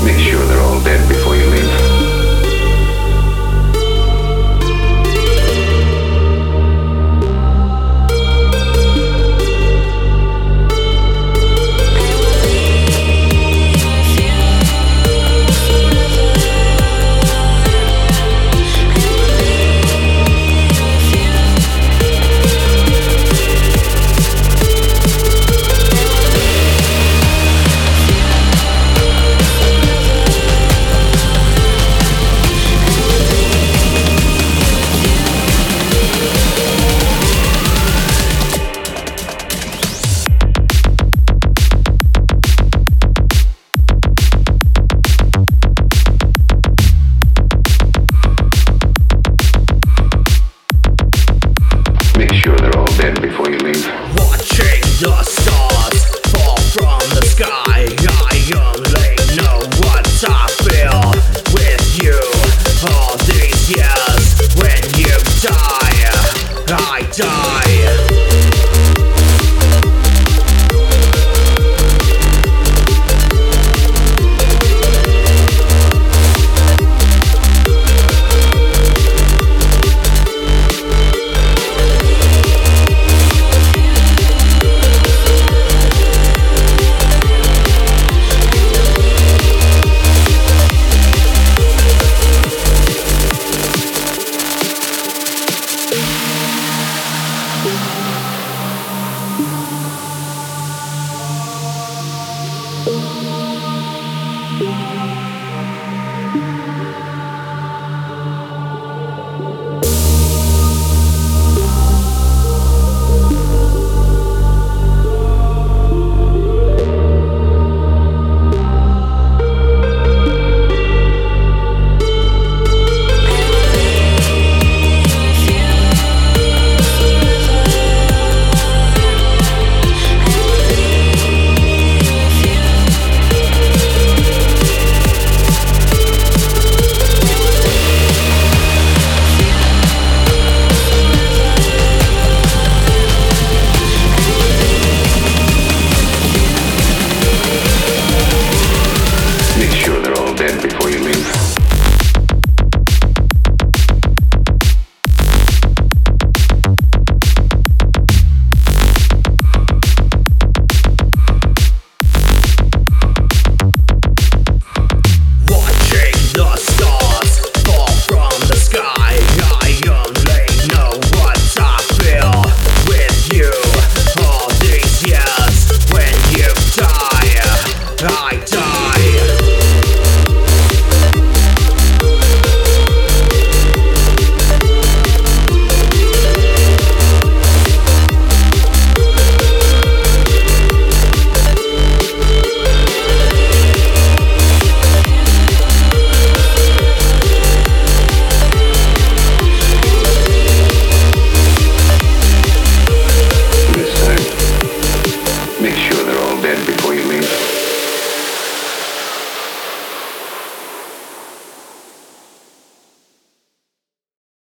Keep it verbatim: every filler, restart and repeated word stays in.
Make sure they're all dead before you leave. Make sure they're all dead before you leave. Watching the stars fall from the sky, I only know what I feel with you all these years. When you die, I die. Make sure they're all dead before